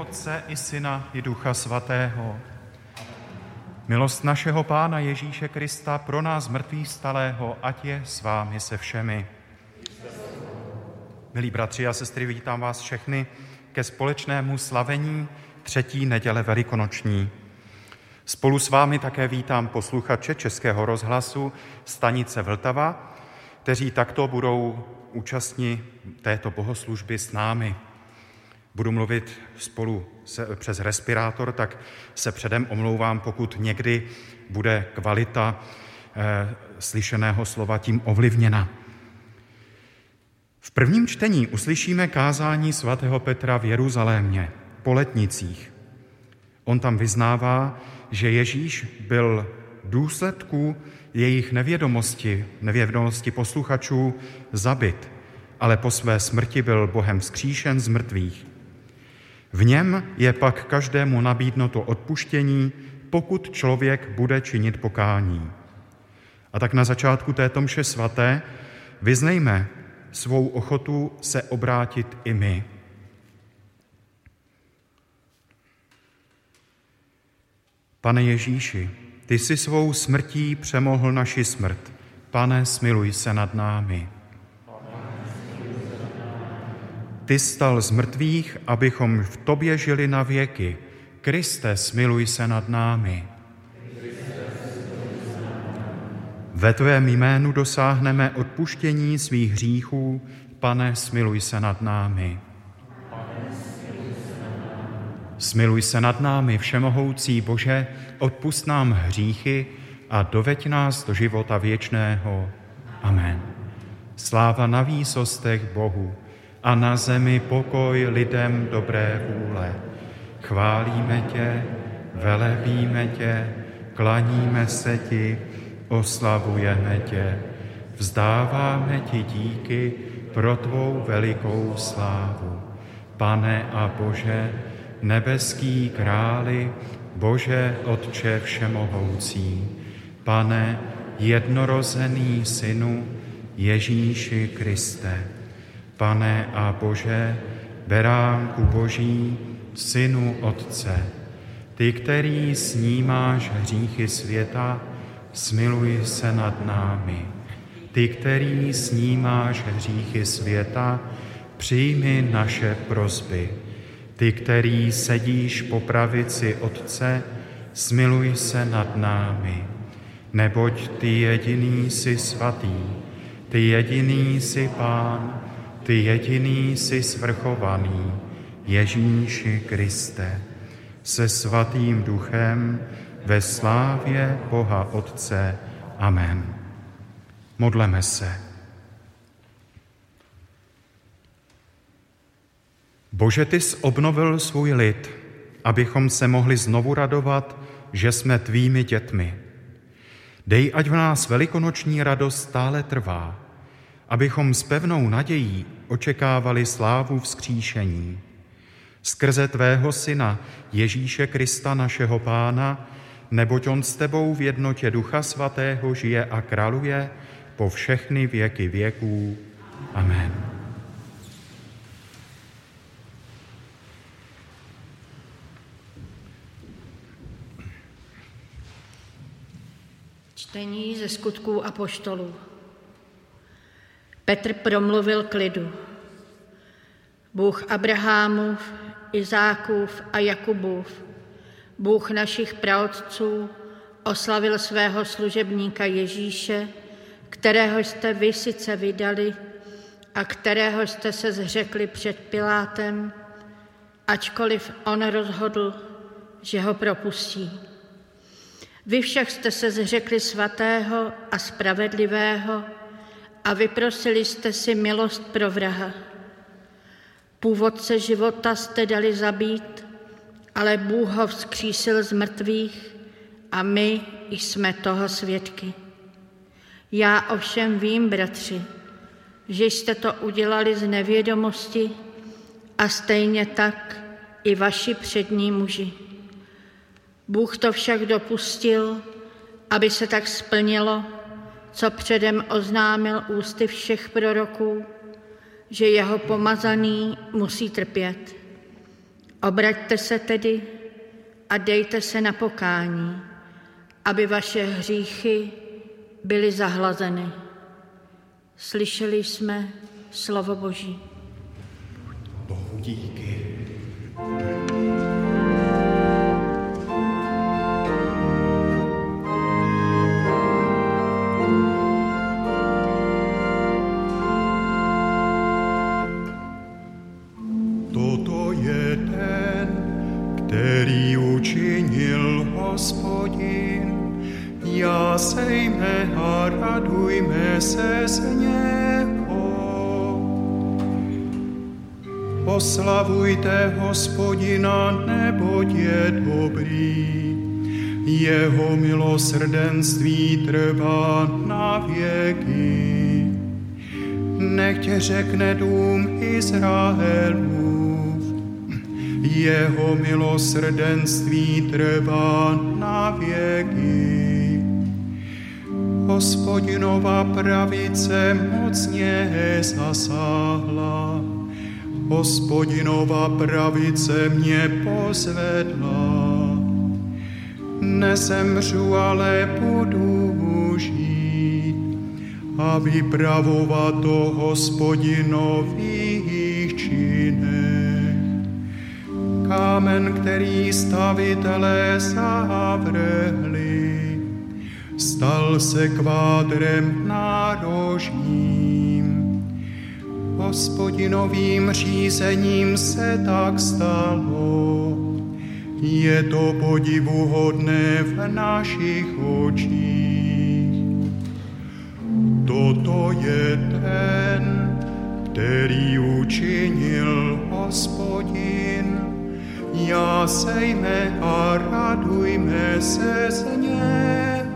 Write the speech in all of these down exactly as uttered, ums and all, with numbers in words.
Otce i Syna i Ducha Svatého. Milost našeho Pána Ježíše Krista pro nás mrtvých vstalého, ať je s vámi se všemi. Milí bratři a sestry, vítám vás všechny ke společnému slavení třetí neděle velikonoční. Spolu s vámi také vítám posluchače Českého rozhlasu stanice Vltava, kteří takto budou účastni této bohoslužby s námi. Budu mluvit spolu se, přes respirátor, tak se předem omlouvám, pokud někdy bude kvalita eh, slyšeného slova tím ovlivněna. V prvním čtení uslyšíme kázání svatého Petra v Jeruzalémě po letnicích. On tam vyznává, že Ježíš byl v důsledku jejich nevědomosti, nevědomosti posluchačů zabit, ale po své smrti byl Bohem vzkříšen z mrtvých. V něm je pak každému nabídnuto odpuštění, pokud člověk bude činit pokání. A tak na začátku této mše svaté vyznejme svou ochotu se obrátit i my. Pane Ježíši, ty jsi svou smrtí přemohl naši smrt. Pane, smiluj se nad námi. Ty stal z mrtvých, abychom v tobě žili na věky. Kriste, smiluj se nad námi. Ve tvém jménu dosáhneme odpuštění svých hříchů. Pane, smiluj se nad námi. Smiluj se nad námi, všemohoucí Bože, odpusť nám hříchy a doveď nás do života věčného. Amen. Sláva na výsostech Bohu a na zemi pokoj lidem dobré vůle. Chválíme tě, velebíme tě, klaníme se ti, oslavujeme tě, vzdáváme ti díky pro tvou velikou slávu. Pane a Bože, nebeský králi, Bože Otče všemohoucí, Pane, jednorozený Synu, Ježíši Kriste, Pane a Bože, beránku Boží, Synu Otce, ty, který snímáš hříchy světa, smiluj se nad námi. Ty, který snímáš hříchy světa, přijmi naše prosby. Ty, který sedíš po pravici Otce, smiluj se nad námi. Neboť ty jediný jsi svatý, ty jediný jsi Pán, ty jediný jsi svrchovaný, Ježíši Kriste, se svatým duchem, ve slávě Boha Otce. Amen. Modleme se. Bože, ty jsi obnovil svůj lid, abychom se mohli znovu radovat, že jsme tvými dětmi. Dej, ať v nás velikonoční radost stále trvá, abychom s pevnou nadějí očekávali slávu vzkříšení. Skrze tvého Syna, Ježíše Krista, našeho Pána, neboť on s tebou v jednotě Ducha Svatého žije a králuje po všechny věky věků. Amen. Čtení ze Skutků apoštolů. Petr promluvil k lidu. Bůh Abrahamův, Izákův a Jakubův, Bůh našich praotců, oslavil svého služebníka Ježíše, kterého jste vy sice vydali a kterého jste se zřekli před Pilátem, ačkoliv on rozhodl, že ho propustí. Vy však jste se zřekli svatého a spravedlivého a vyprosili jste si milost pro vraha. Původce života jste dali zabít, ale Bůh ho vzkřísil z mrtvých a my jsme toho svědky. Já ovšem vím, bratři, že jste to udělali z nevědomosti a stejně tak i vaši přední muži. Bůh to však dopustil, aby se tak splnilo, co předem oznámil ústy všech proroků, že jeho pomazaný musí trpět. Obraťte se tedy a dejte se na pokání, aby vaše hříchy byly zahlazeny. Slyšeli jsme slovo Boží. Bohu díky. Toto je den, který učinil Hospodin. Jásejme a radujme se z něho. Oslavujte Hospodina, neboť je dobrý. Jeho milosrdenství trvá na věky. Nechť řekne dům Izraelův, jeho milosrdenství trvá na věky. Hospodinova pravice mocně zasáhla, Hospodinova pravice mě pozvedla. Nezemřu, ale budu žít a vypravovat o Hospodinových činech. Kámen, který stavitelé zavrhli, stal se kvádrem nárožním. Hospodinovým řízením se tak stalo. Je to podivuhodné v našich očích. Toto je ten, který učinil Hospodin. Jásejme a radujme se z něho.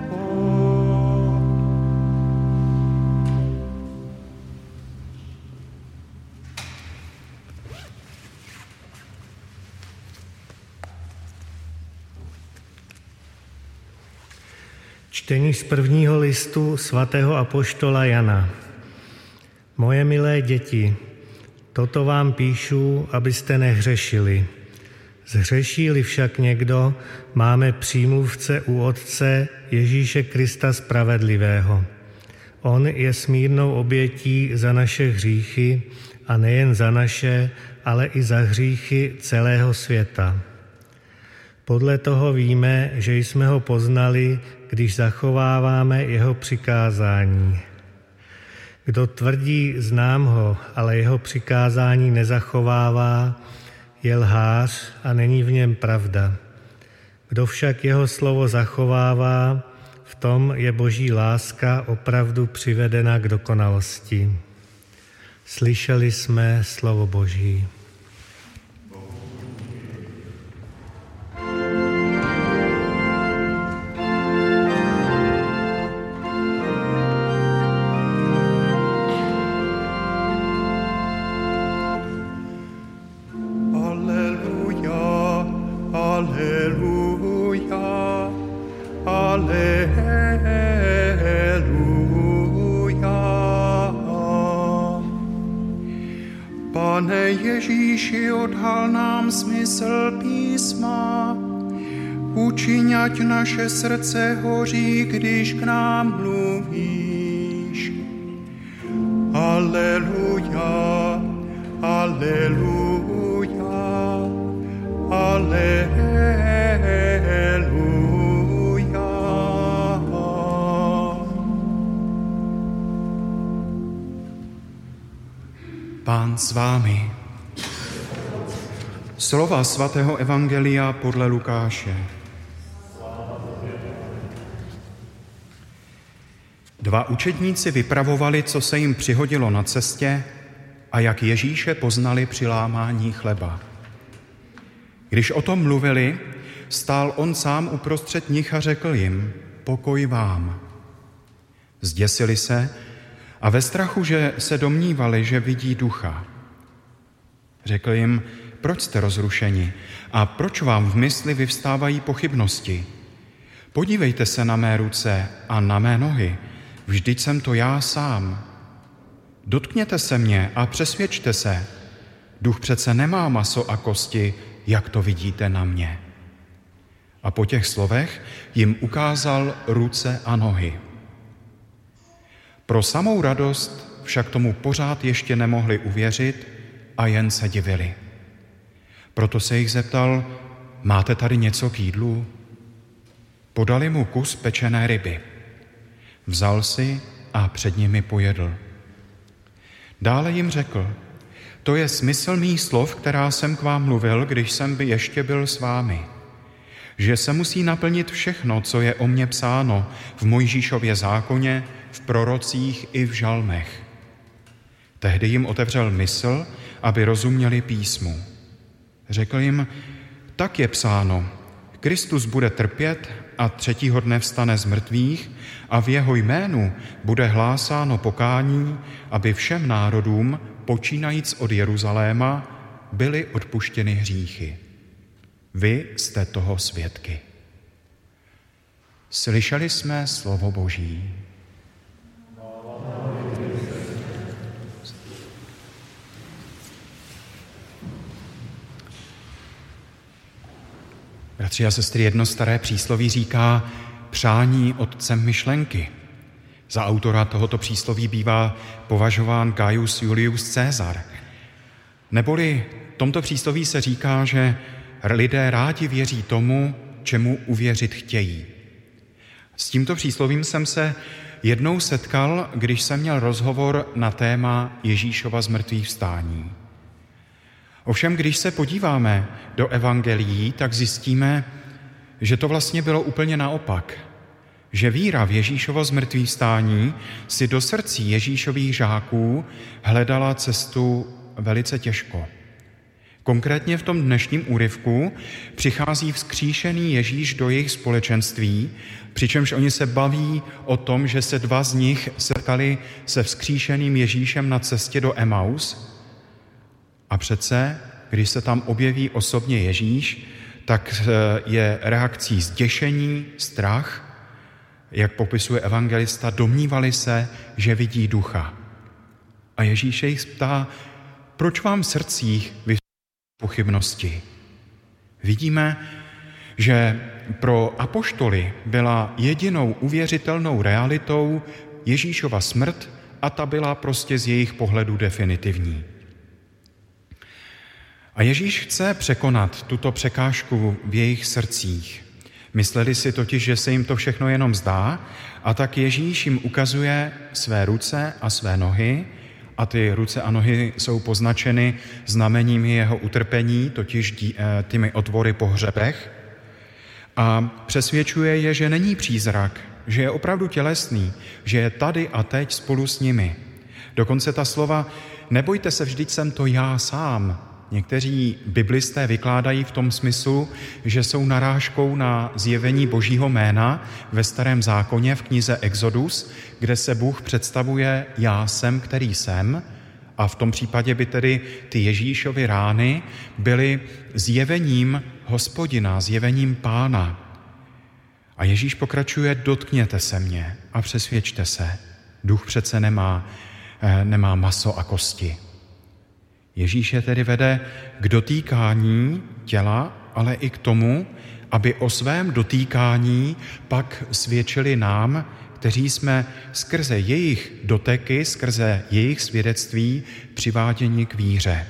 Čtení z prvního listu svatého apoštola Jana. Moje milé děti, toto vám píšu, abyste nehřešili. Zhřeší-li však někdo, máme přímluvce u Otce Ježíše Krista Spravedlivého. On je smírnou obětí za naše hříchy a nejen za naše, ale i za hříchy celého světa. Podle toho víme, že jsme ho poznali, když zachováváme jeho přikázání. Kdo tvrdí, znám ho, ale jeho přikázání nezachovává, je lhář a není v něm pravda. Kdo však jeho slovo zachovává, v tom je Boží láska opravdu přivedena k dokonalosti. Slyšeli jsme slovo Boží. Pane Ježíši, odhal nám smysl písma, učiň, ať naše srdce hoří, když k nám mluvíš. Aleluja, aleluja, aleluja. Pán s vámi. Slova svatého evangelia podle Lukáše. Dva učedníci vypravovali, co se jim přihodilo na cestě a jak Ježíše poznali při lámání chleba. Když o tom mluvili, stál on sám uprostřed nich a řekl jim: pokoj vám. Zděsili se a ve strachu, že se domnívali, že vidí ducha. Řekl jim: proč jste rozrušeni a proč vám v mysli vyvstávají pochybnosti? Podívejte se na mé ruce a na mé nohy, vždyť jsem to já sám. Dotkněte se mě a přesvědčte se, duch přece nemá maso a kosti, jak to vidíte na mě. A po těch slovech jim ukázal ruce a nohy. Pro samou radost však tomu pořád ještě nemohli uvěřit a jen se divili. Proto se jich zeptal, máte tady něco k jídlu? Podali mu kus pečené ryby. Vzal si a před nimi pojedl. Dále jim řekl, to je smysl mých slov, která jsem k vám mluvil, když jsem by ještě byl s vámi. Že se musí naplnit všechno, co je o mně psáno v Mojžíšově zákoně, v prorocích i v žalmech. Tehdy jim otevřel mysl, aby rozuměli písmu. Řekl jim, tak je psáno, Kristus bude trpět a třetího dne vstane z mrtvých a v jeho jménu bude hlásáno pokání, aby všem národům, počínajíc od Jeruzaléma, byly odpuštěny hříchy. Vy jste toho svědky. Slyšeli jsme slovo Boží. Bratři a sestry, jedno staré přísloví říká přání otcem myšlenky. Za autora tohoto přísloví bývá považován Gaius Julius Caesar. Neboli tomto přísloví se říká, že lidé rádi věří tomu, čemu uvěřit chtějí. S tímto příslovím jsem se jednou setkal, když jsem měl rozhovor na téma Ježíšova zmrtvých vstání. Ovšem, když se podíváme do evangelií, tak zjistíme, že to vlastně bylo úplně naopak. Že víra v Ježíšovo zmrtvých vstání si do srdcí Ježíšových žáků hledala cestu velice těžko. Konkrétně v tom dnešním úryvku přichází vzkříšený Ježíš do jejich společenství, přičemž oni se baví o tom, že se dva z nich setkali se vzkříšeným Ježíšem na cestě do Emaus. A přece, když se tam objeví osobně Ježíš, tak je reakcí zděšení, strach, jak popisuje evangelista, domnívali se, že vidí ducha. A Ježíš jich ptá, proč vám v srdcích vysvětlí pochybnosti? Vidíme, že pro apoštoly byla jedinou uvěřitelnou realitou Ježíšova smrt a ta byla prostě z jejich pohledu definitivní. A Ježíš chce překonat tuto překážku v jejich srdcích. Mysleli si totiž, že se jim to všechno jenom zdá, a tak Ježíš jim ukazuje své ruce a své nohy, a ty ruce a nohy jsou poznačeny znameními jeho utrpení, totiž těmi otvory po hřebech, a přesvědčuje je, že není přízrak, že je opravdu tělesný, že je tady a teď spolu s nimi. Dokonce ta slova, nebojte se, vždyť jsem to já sám, někteří biblisté vykládají v tom smyslu, že jsou narážkou na zjevení Božího jména ve Starém zákoně v knize Exodus, kde se Bůh představuje já jsem, který jsem, a v tom případě by tedy ty Ježíšovy rány byly zjevením Hospodina, zjevením Pána. A Ježíš pokračuje, dotkněte se mě a přesvědčte se, duch přece nemá, nemá maso a kosti. Ježíš je tedy vede k dotýkání těla, ale i k tomu, aby o svém dotýkání pak svědčili nám, kteří jsme skrze jejich doteky, skrze jejich svědectví přiváděni k víře.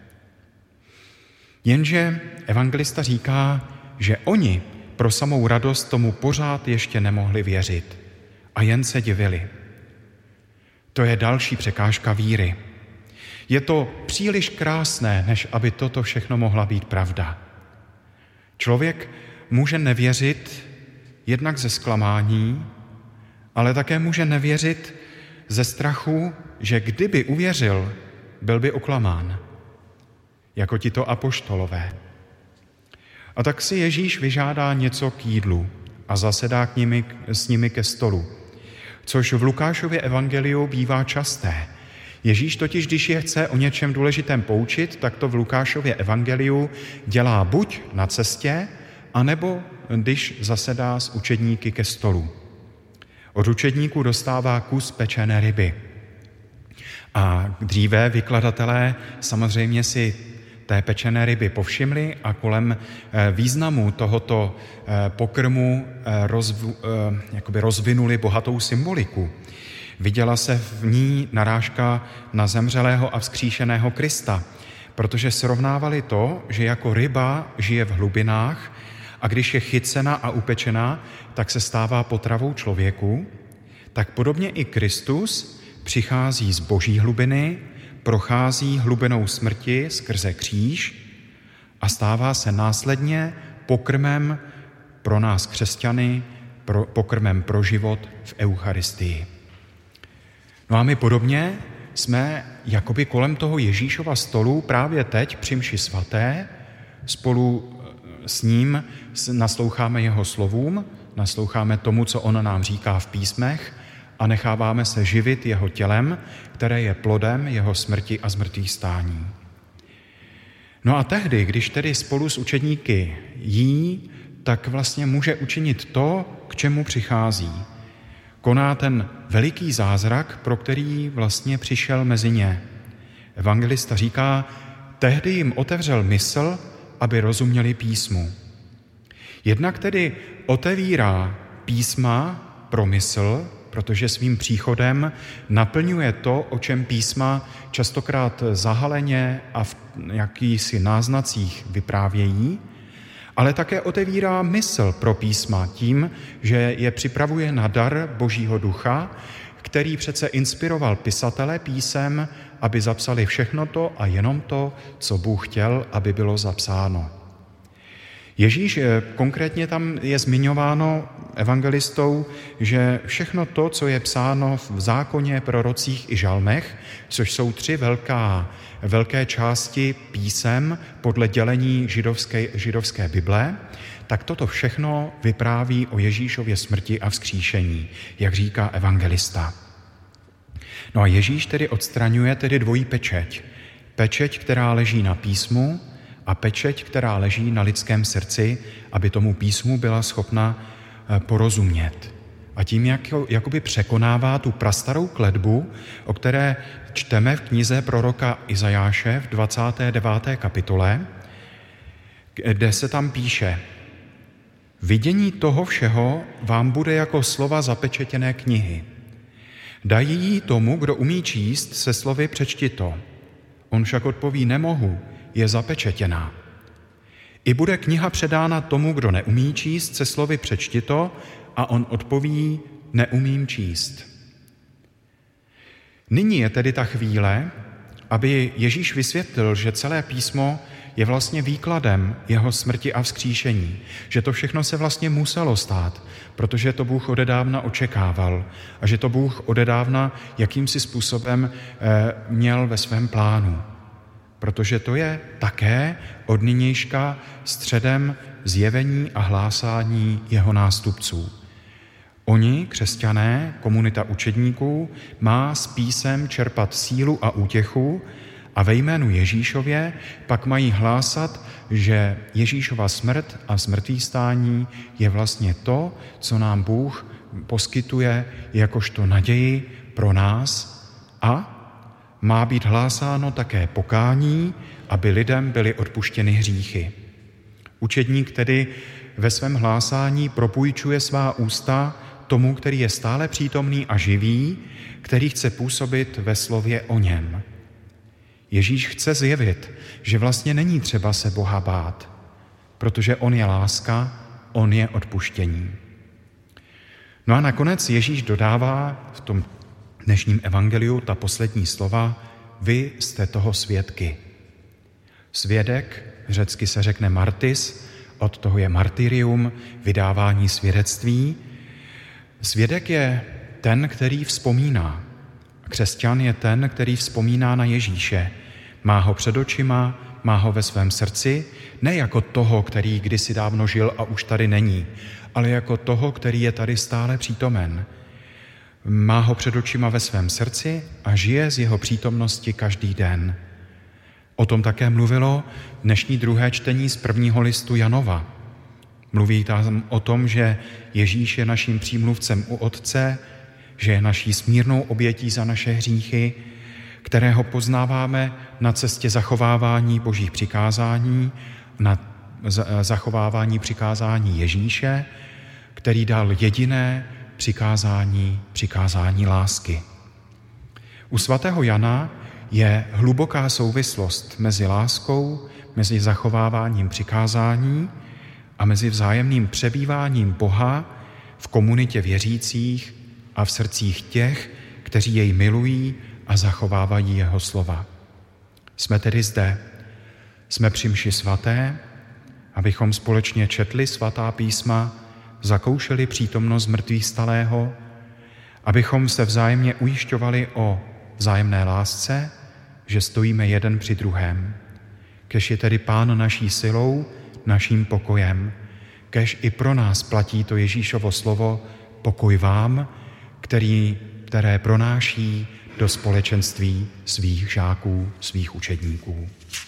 Jenže evangelista říká, že oni pro samou radost tomu pořád ještě nemohli věřit a jen se divili. To je další překážka víry. Je to příliš krásné, než aby toto všechno mohla být pravda. Člověk může nevěřit jednak ze zklamání, ale také může nevěřit ze strachu, že kdyby uvěřil, byl by oklamán, jako tito apoštolové. A tak si Ježíš vyžádá něco k jídlu a zasedá k nimi, s nimi ke stolu, což v Lukášově evangeliu bývá časté. Ježíš totiž, když je chce o něčem důležitém poučit, tak to v Lukášově evangeliu dělá buď na cestě, anebo když zasedá s učedníky ke stolu. Od učedníků dostává kus pečené ryby. A dříve vykladatelé samozřejmě si té pečené ryby povšimli a kolem významu tohoto pokrmu rozv, jakoby rozvinuli bohatou symboliku. Viděla se v ní narážka na zemřelého a vzkříšeného Krista, protože srovnávali to, že jako ryba žije v hlubinách a když je chycena a upečená, tak se stává potravou člověku, tak podobně i Kristus přichází z boží hlubiny, prochází hlubinou smrti skrze kříž a stává se následně pokrmem pro nás křesťany, pro, pokrmem pro život v Eucharistii. No a my podobně jsme jakoby kolem toho Ježíšova stolu právě teď při mši svaté, spolu s ním nasloucháme jeho slovům, nasloucháme tomu, co on nám říká v písmech a necháváme se živit jeho tělem, které je plodem jeho smrti a zmrtvýchvstání. No a tehdy, když tedy spolu s učedníky jí, tak vlastně může učinit to, k čemu přichází. Koná ten veliký zázrak, pro který vlastně přišel mezi ně. Evangelista říká, tehdy jim otevřel mysl, aby rozuměli písmu. Jednak tedy otevírá písma pro mysl, protože svým příchodem naplňuje to, o čem písma častokrát zahaleně a v jakýsi náznacích vyprávějí, ale také otevírá mysl pro písma tím, že je připravuje na dar Božího ducha, který přece inspiroval pisatele písem, aby zapsali všechno to a jenom to, co Bůh chtěl, aby bylo zapsáno. Ježíš konkrétně tam je zmiňováno evangelistou, že všechno to, co je psáno v zákoně, prorocích i žalmech, což jsou tři velká, velké části písem podle dělení židovské, židovské Bible, tak toto všechno vypráví o Ježíšově smrti a vzkříšení, jak říká evangelista. No a Ježíš tedy odstraňuje tedy dvojí pečeť. Pečeť, která leží na písmu, a pečeť, která leží na lidském srdci, aby tomu písmu byla schopna porozumět. A tím jako, jakoby překonává tu prastarou kletbu, o které čteme v knize proroka Izajáše v dvacáté deváté kapitole, kde se tam píše: Vidění toho všeho vám bude jako slova zapečetěné knihy. Dají ji tomu, kdo umí číst, se slovy přečti to. On však odpoví nemohu, je zapečetěná. I bude kniha předána tomu, kdo neumí číst, se slovy přečti to, a on odpoví neumím číst. Nyní je tedy ta chvíle, aby Ježíš vysvětlil, že celé písmo je vlastně výkladem jeho smrti a vzkříšení, že to všechno se vlastně muselo stát, protože to Bůh odedávna očekával a že to Bůh odedávna jakýmsi způsobem eh, měl ve svém plánu. Protože to je také od nynějška středem zjevení a hlásání jeho nástupců. Oni, křesťané, komunita učedníků, má s písem čerpat sílu a útěchu a ve jménu Ježíšově pak mají hlásat, že Ježíšova smrt a zmrtvýchvstání je vlastně to, co nám Bůh poskytuje jakožto naději pro nás a má být hlásáno také pokání, aby lidem byly odpuštěny hříchy. Učedník tedy ve svém hlásání propůjčuje svá ústa tomu, který je stále přítomný a živý, který chce působit ve slově o něm. Ježíš chce zjevit, že vlastně není třeba se Boha bát, protože on je láska, on je odpuštění. No a nakonec Ježíš dodává v tom dnešním evangeliu ta poslední slova: vy jste toho svědky. Svědek, řecky se řekne martys, od toho je martyrium, vydávání svědectví. Svědek je ten, který vzpomíná. Křesťan je ten, který vzpomíná na Ježíše. Má ho před očima, má ho ve svém srdci, ne jako toho, který kdysi dávno žil a už tady není, ale jako toho, který je tady stále přítomen. Má ho před očima ve svém srdci a žije z jeho přítomnosti každý den. O tom také mluvilo dnešní druhé čtení z prvního listu Janova. Mluví tam o tom, že Ježíš je naším přímluvcem u Otce, že je naší smírnou obětí za naše hříchy, kterého poznáváme na cestě zachovávání božích přikázání, na zachovávání přikázání Ježíše, který dal jediné přikázání, přikázání lásky. U svatého Jana je hluboká souvislost mezi láskou, mezi zachováváním přikázání a mezi vzájemným přebýváním Boha v komunitě věřících a v srdcích těch, kteří jej milují a zachovávají jeho slova. Jsme tedy zde, jsme při mši svaté, abychom společně četli svatá písma, zakoušeli přítomnost mrtvýchvstalého, abychom se vzájemně ujišťovali o vzájemné lásce, že stojíme jeden při druhém. Kež je tedy Pán naší silou, naším pokojem, kež i pro nás platí to Ježíšovo slovo pokoj vám, který, které pronáší do společenství svých žáků, svých učedníků.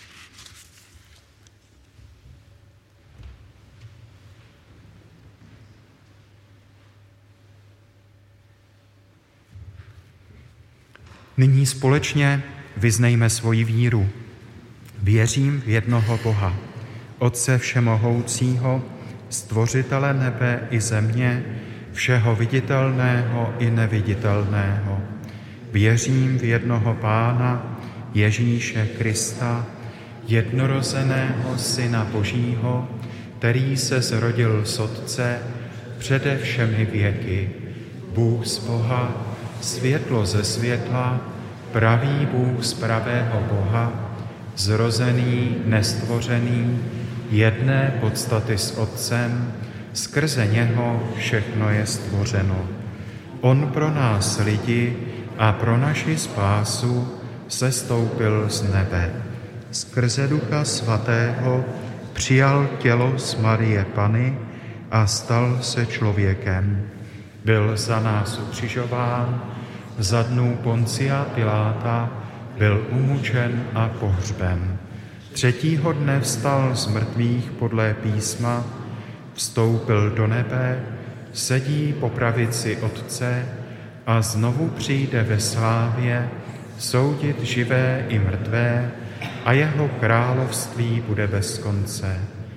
Nyní společně vyznejme svoji víru. Věřím v jednoho Boha, Otce všemohoucího, stvořitele nebe i země, všeho viditelného i neviditelného. Věřím v jednoho Pána, Ježíše Krista, jednorozeného Syna Božího, který se zrodil z Otce přede všemi věky. Bůh z Boha, světlo ze světla, pravý Bůh z pravého Boha, zrozený, nestvořený, jedné podstaty s Otcem, skrze něho všechno je stvořeno. On pro nás lidi a pro naši spásu sestoupil z nebe. Skrze Ducha Svatého přijal tělo z Marie Panny a stal se člověkem. Byl za nás ukřižován, za dnů Poncia Piláta byl umučen a pohřben. Třetího dne vstal z mrtvých podle písma, vstoupil do nebe, sedí po pravici Otce a znovu přijde ve slávě soudit živé i mrtvé a jeho království bude bez konce.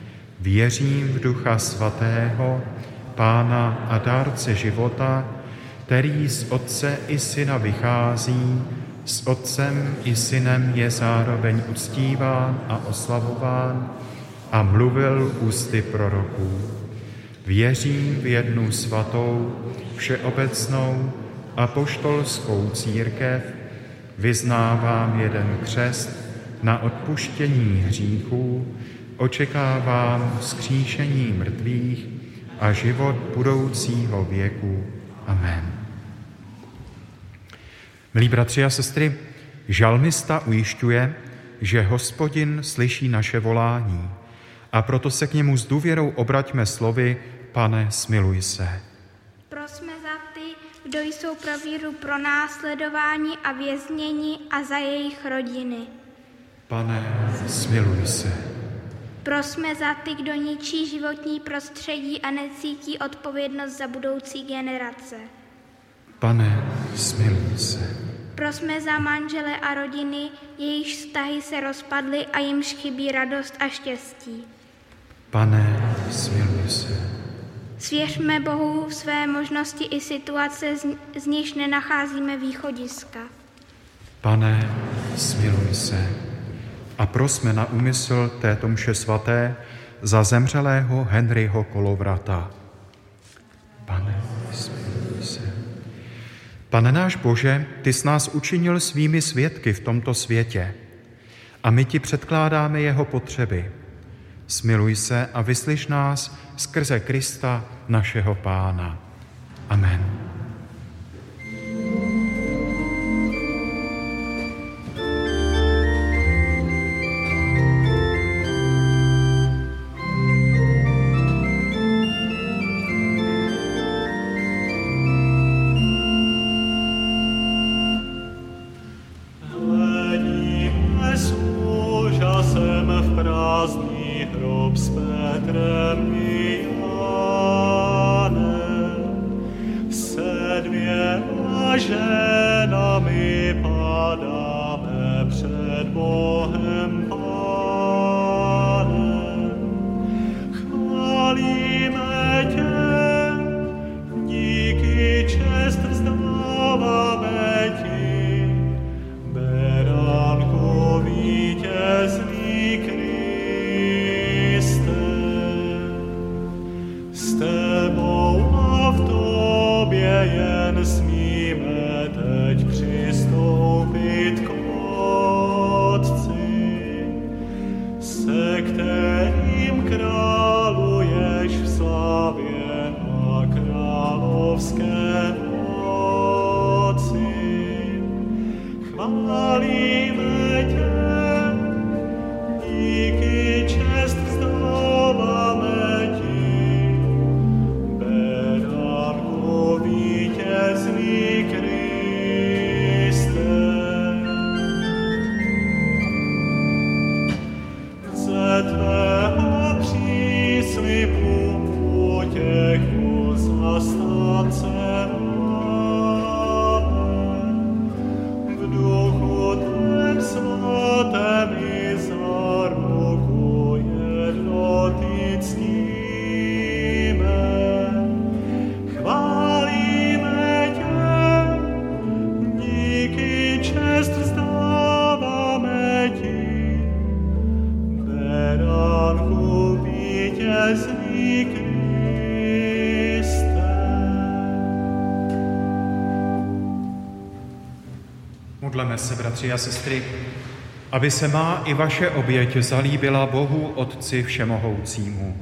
Věřím v Ducha Svatého, Pána a dárce života, který z Otce i Syna vychází, s Otcem i Synem je zároveň uctíván a oslavován a mluvil ústy proroků. Věřím v jednu svatou, všeobecnou apoštolskou církev, vyznávám jeden křest na odpuštění hříchů, očekávám vzkříšení mrtvých a život budoucího věku. Amen. Milí bratři a sestry, žalmista ujišťuje, že Hospodin slyší naše volání a proto se k němu s důvěrou obraťme slovy: Pane, smiluj se. Prosme za ty, kdo jsou pro víru pronásledování a věznění a za jejich rodiny. Pane, smiluj se. Prosme za ty, kdo ničí životní prostředí a necítí odpovědnost za budoucí generace. Pane, smiluj se. Prosme za manžele a rodiny, jejichž vztahy se rozpadly a jimž chybí radost a štěstí. Pane, smiluj se. Svěřme Bohu své možnosti i situace, z, z nichž nenacházíme východiska. Pane, smiluj se. A prosme na úmysl této mše svaté za zemřelého Henryho Kolovrata. Pane, smiluj se. Pane náš Bože, ty jsi nás učinil svými svědky v tomto světě a my ti předkládáme jeho potřeby. Smiluj se a vyslyš nás skrze Krista, našeho Pána. Amen. Ženami padá Bohem Pánem. Chválíme tě, díky čest vzdáváme ti, beránku vítězný Kriste. S tebou a v tobě jen smíme teď přistoupit k Otci, se kterým králuješ v slávě na královské moci. Chválíme tě, díky čest vzdáváme ti, beránku vítězný Kriste. Ze tvého příslibu útěchu zastánce máme, v duchu tvém svatém i za ruku jednoty ctíme. Chválíme tě, díky čest vzdáváme ti, beránku vítězný Kriste. Modleme se, bratři a sestry, aby se má i vaše oběť zalíbila Bohu Otci Všemohoucímu.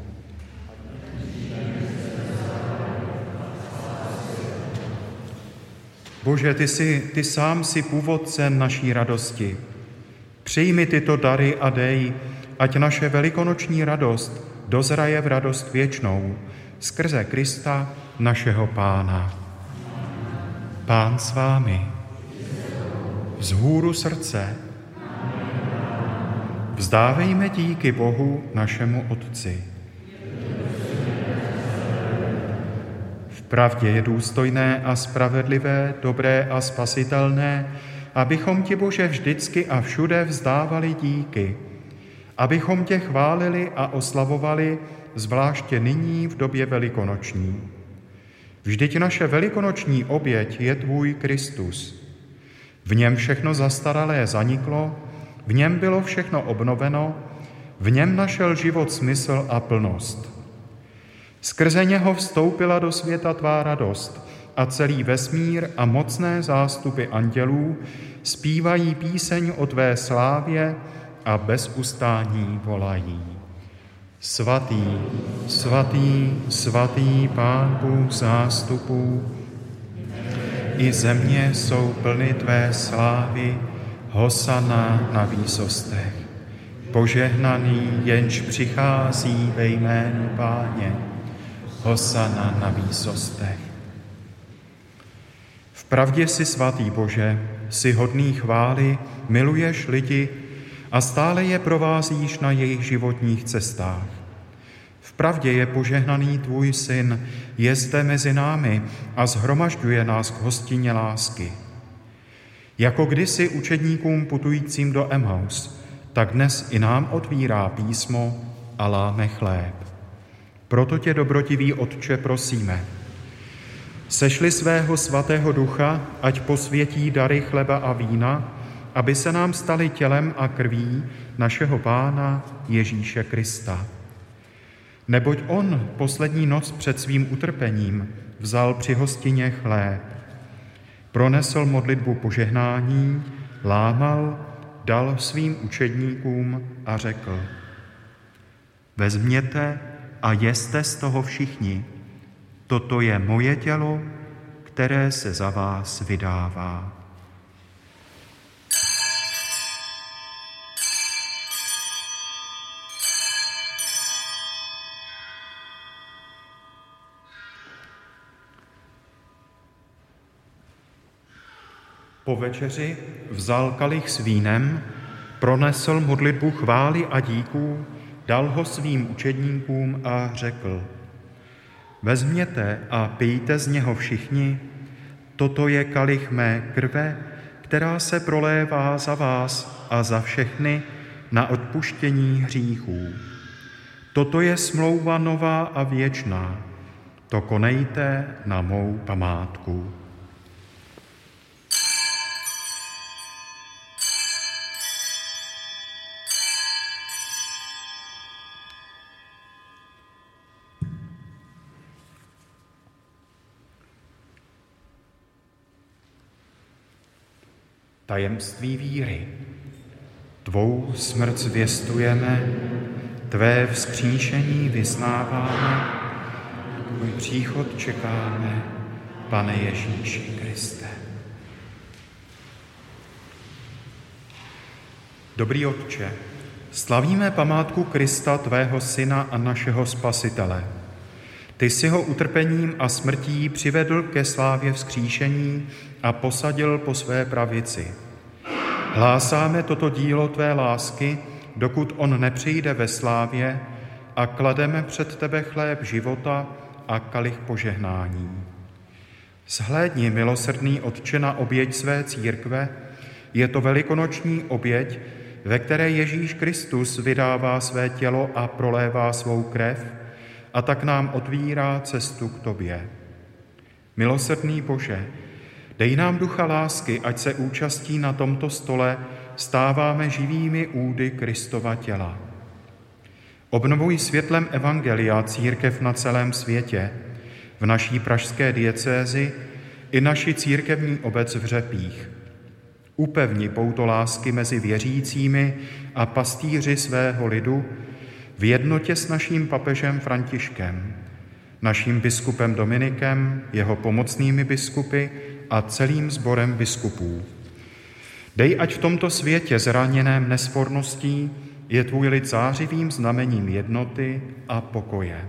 Bože, ty, jsi, ty sám jsi původcem naší radosti. Přijmi tyto dary a dej, ať naše velikonoční radost dozraje v radost věčnou, skrze Krista, našeho Pána. Pán s vámi. Vzhůru srdce. Vzdávejme díky Bohu, našemu Otci. Vpravdě je důstojné a spravedlivé, dobré a spasitelné, abychom ti, Bože, vždycky a všude vzdávali díky, abychom tě chválili a oslavovali, zvláště nyní v době velikonoční. Vždyť naše velikonoční oběť je tvůj Kristus. V něm všechno zastaralé zaniklo, v něm bylo všechno obnoveno, v něm našel život smysl a plnost. Skrze něho vstoupila do světa tvá radost a celý vesmír a mocné zástupy andělů zpívají píseň o tvé slávě a bez ustání volají. Svatý, svatý, svatý Pán Bůh zástupů, i země jsou plny tvé slávy, hosana na výsostech. Požehnaný, jenž přichází ve jménu Páně, hosana na výsostech. Vpravdě jsi svatý, Bože, jsi hodný chvály, miluješ lidi a stále je provázíš na jejich životních cestách. Vpravdě je požehnaný tvůj syn, je zde mezi námi a shromažďuje nás k hostině lásky. Jako kdysi učedníkům putujícím do Emmaus, tak dnes i nám otvírá písmo a láme chléb. Proto tě, dobrotivý Otče, prosíme, sešli svého svatého ducha, ať posvětí dary chleba a vína, aby se nám staly tělem a krví našeho Pána Ježíše Krista. Neboť on poslední noc před svým utrpením vzal při hostině chléb, pronesl modlitbu požehnání, lámal, dal svým učedníkům a řekl: Vezměte a jeste z toho všichni, toto je moje tělo, které se za vás vydává. Po večeři vzal kalich s vínem, pronesl modlitbu chvály a díků, dal ho svým učedníkům a řekl: Vezměte a pijte z něho všichni, toto je kalich mé krve, která se prolévá za vás a za všechny na odpuštění hříchů. Toto je smlouva nová a věčná. To konejte na mou památku. Tajemství víry. Tvou smrt zvěstujeme, tvé vzkříšení vyznáváme, tvůj příchod čekáme, Pane Ježíši Kriste. Dobrý Otče, slavíme památku Krista, tvého syna a našeho Spasitele. Ty jsi ho utrpením a smrtí přivedl ke slávě vzkříšení a posadil po své pravici. Hlásáme toto dílo tvé lásky, dokud on nepřijde ve slávě, a klademe před tebe chléb života a kalich požehnání. Shlédni, milosrdný Otče, na oběť své církve, je to velikonoční oběť, ve které Ježíš Kristus vydává své tělo a prolévá svou krev, a tak nám otvírá cestu k tobě. Milosrdný Bože, dej nám ducha lásky, ať se účastí na tomto stole stáváme živými údy Kristova těla. Obnovuj světlem evangelia církev na celém světě, v naší pražské diecézi i naši církevní obec v Řepích. Upevni pouto lásky mezi věřícími a pastýři svého lidu v jednotě s naším papežem Františkem, naším biskupem Dominikem, jeho pomocnými biskupy a celým sborem biskupů. Dej, ať v tomto světě zraněném nesvorností je tvůj lid zářivým znamením jednoty a pokoje.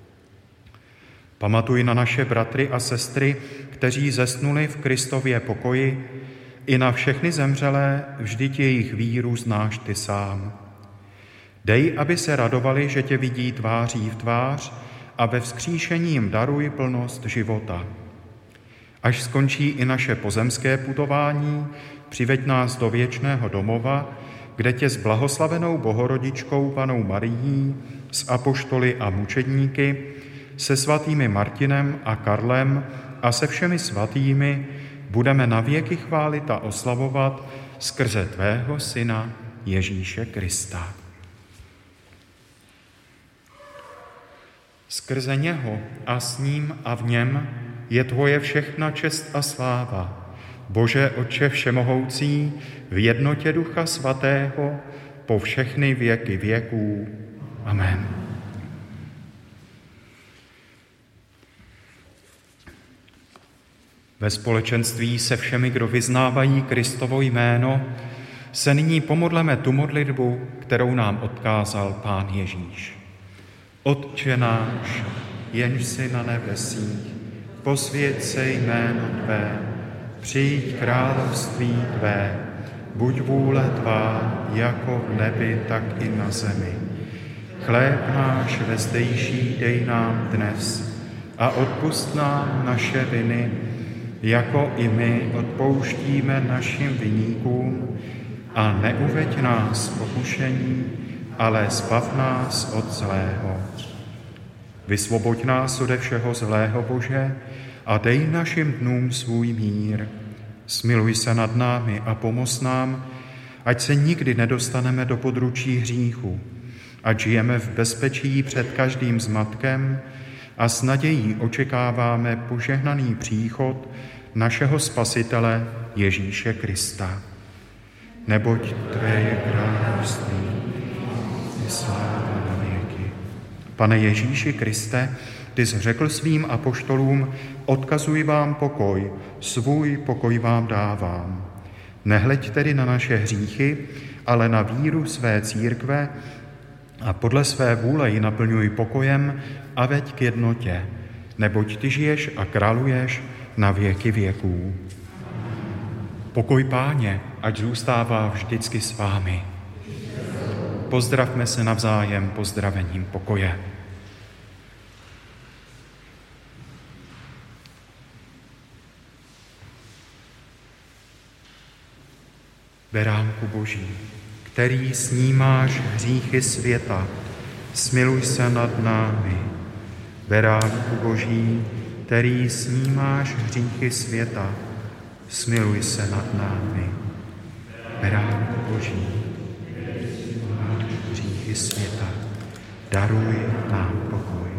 Pamatuj na naše bratry a sestry, kteří zesnuli v Kristově pokoji, i na všechny zemřelé, vždyť jejich víru znáš ty sám. Dej, aby se radovali, že tě vidí tváří v tvář, a ve vzkříšení jim daruj plnost života. Až skončí i naše pozemské putování, přiveď nás do věčného domova, kde tě s blahoslavenou Bohorodičkou Pannou Marií, s apoštoly a mučedníky, se svatými Martinem a Karlem a se všemi svatými budeme navěky chválit a oslavovat skrze tvého Syna Ježíše Krista. Skrze něho a s ním a v něm je tvoje všechna čest a sláva, Bože Otče všemohoucí, v jednotě Ducha Svatého, po všechny věky věků. Amen. Ve společenství se všemi, kdo vyznávají Kristovo jméno, se nyní pomodleme tu modlitbu, kterou nám odkázal Pán Ježíš. Otče náš, jenž jsi na nebesích, posvěť se jméno tvé, přijď království tvé, buď vůle tvá, jako v nebi, tak i na zemi. Chléb náš vezdejší dej nám dnes a odpusť nám naše viny, jako i my odpouštíme našim viníkům, a neuveď nás v pokušení, ale zbav nás od zlého. Vysvoboď nás ode všeho zlého, Bože, a dej našim dnům svůj mír. Smiluj se nad námi a pomoz nám, ať se nikdy nedostaneme do područí hříchu, ať žijeme v bezpečí před každým zmatkem a s nadějí očekáváme požehnaný příchod našeho Spasitele Ježíše Krista. Neboť tvé je království, je sláva na věky. Pane Ježíši Kriste, ty jsi řekl svým apoštolům, odkazuji vám pokoj, svůj pokoj vám dávám. Nehleď tedy na naše hříchy, ale na víru své církve a podle své vůle ji naplňuj pokojem a veď k jednotě, neboť ty žiješ a králuješ na věky věků. Pokoj Páně, ať zůstává vždycky s vámi. Pozdravme se navzájem pozdravením pokoje. Beránku Boží, který snímáš hříchy světa, smiluj se nad námi. Beránku Boží, který snímáš hříchy světa, smiluj se nad námi. Beránku Boží, který snímáš hříchy světa, daruj nám pokoj.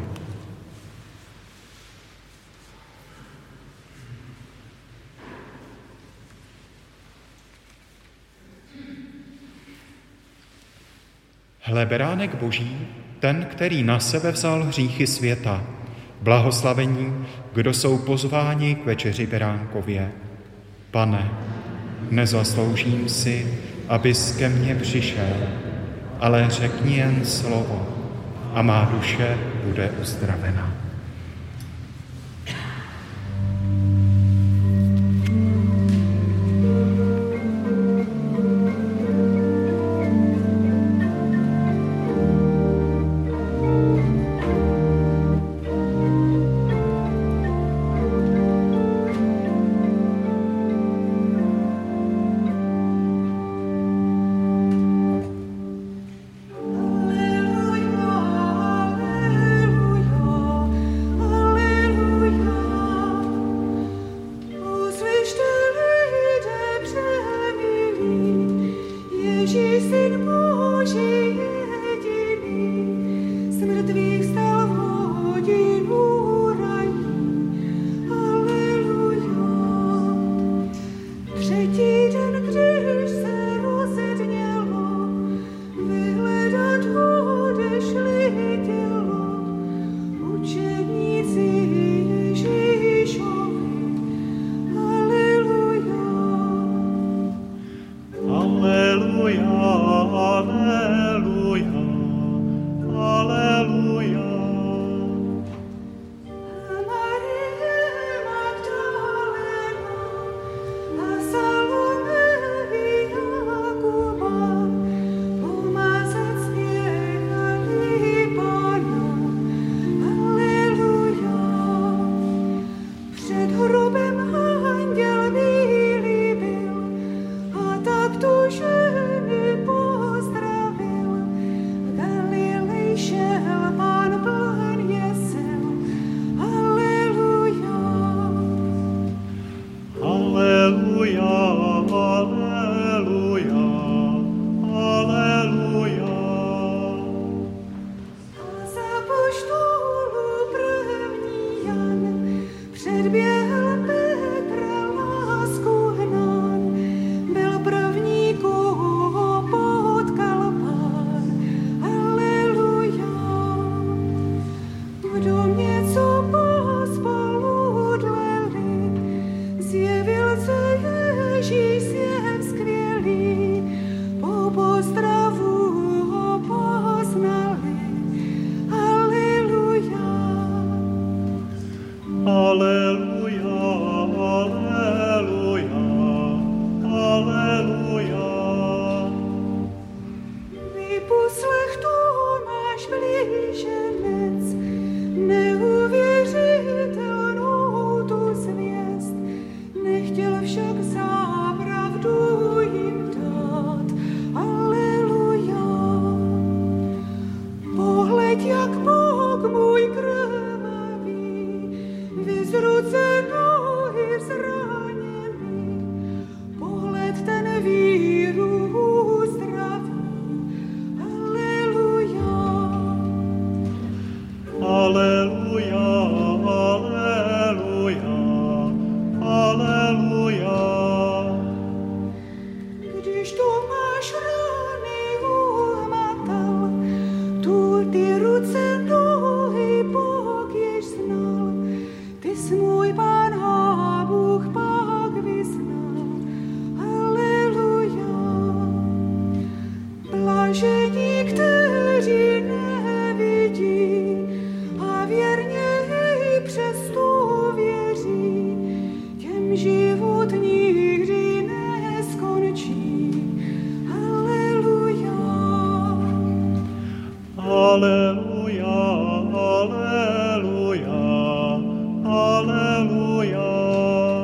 Hle, beránek Boží, ten, který na sebe vzal hříchy světa. Blahoslavení, kdo jsou pozváni k večeři beránkově. Pane, nezasloužím si, abys ke mně přišel, ale řekni jen slovo a má duše bude uzdravena.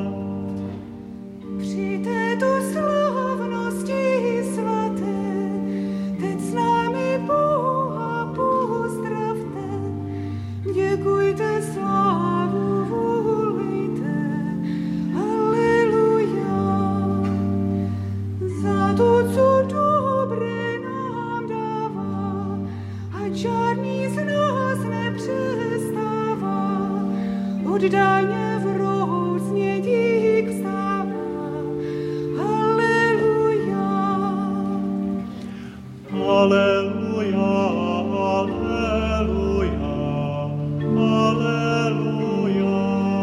Při této slavnosti svaté žádný z nás nepřestává, oddaně v různě dík vstává. Haleluja. Haleluja, haleluja, haleluja.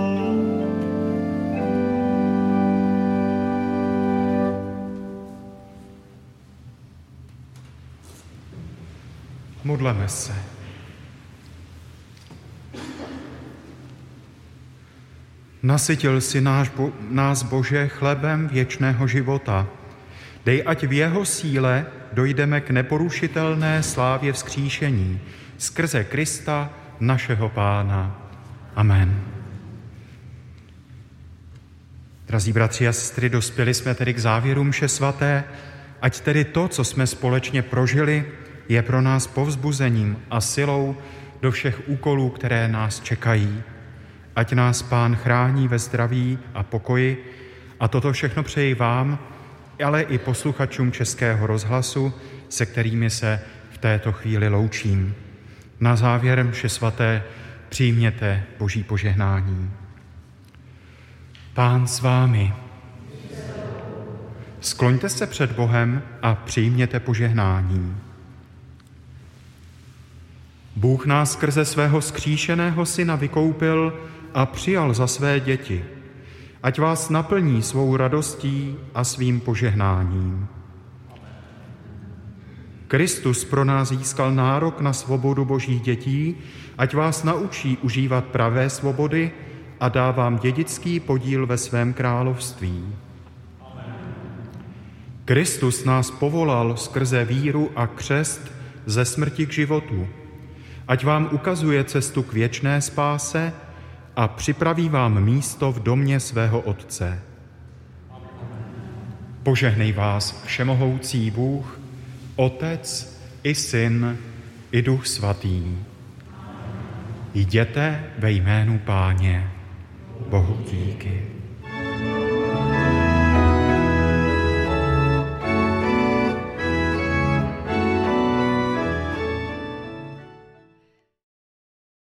Modleme se. Nasytil si náš bo, nás, Bože, chlebem věčného života. Dej, ať v jeho síle dojdeme k neporušitelné slávě vzkříšení skrze Krista, našeho Pána. Amen. Drazí bratři a sestry, dospěli jsme tedy k závěru mše svaté, ať tedy to, co jsme společně prožili, je pro nás povzbuzením a silou do všech úkolů, které nás čekají. Ať nás Pán chrání ve zdraví a pokoji a toto všechno přeji vám, ale i posluchačům Českého rozhlasu, se kterými se v této chvíli loučím. Na závěr mše svaté přijměte Boží požehnání. Pán s vámi. Skloňte se před Bohem a přijměte požehnání. Bůh nás skrze svého vzkříšeného Syna vykoupil a přijal za své děti. Ať vás naplní svou radostí a svým požehnáním. Kristus pro nás získal nárok na svobodu Božích dětí, ať vás naučí užívat pravé svobody a dá vám dědický podíl ve svém království. Kristus nás povolal skrze víru a křest ze smrti k životu. Ať vám ukazuje cestu k věčné spáse a připraví vám místo v domě svého Otce. Požehnej vás všemohoucí Bůh, Otec i Syn i Duch Svatý. Jděte ve jménu Páně. Bohu díky.